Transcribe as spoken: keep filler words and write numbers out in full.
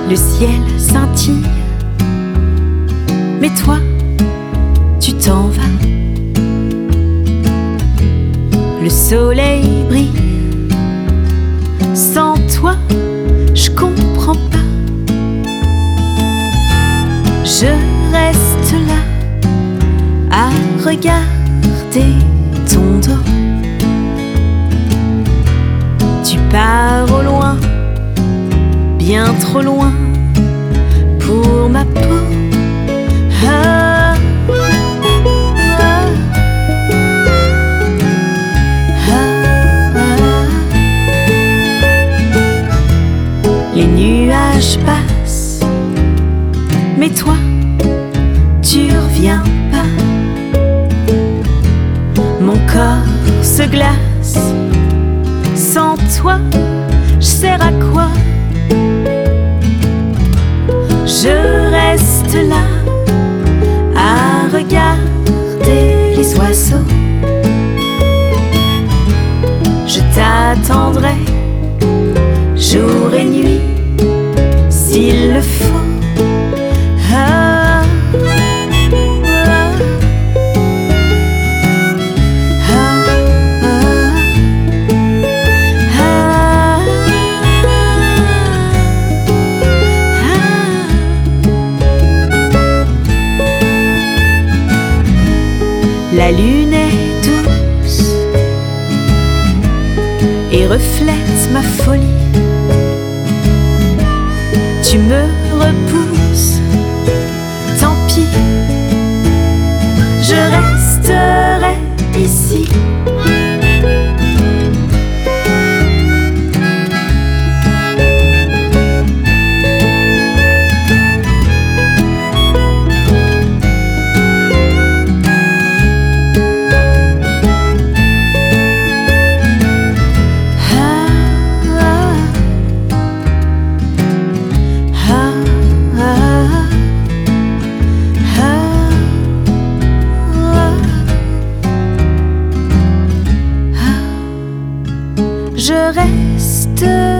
Le ciel scintille, mais toi, tu t'en vas. Le soleil brille, sans toi, je comprends pas. Je reste là à regarder ton dos. Tu pars au loin, bien trop loin pour ma peau. Ah, ah, ah, ah. Les nuages passent, mais toi, tu reviens pas. Mon corps se glace, sans toi, je sers à quoi? Je reste là à regarder les oiseaux. Je t'attendrai jour et nuit s'il le faut. Ah, ah, la lune est douce et reflète ma folie. Tu me repousses, tant pis, je resterai ici. Je reste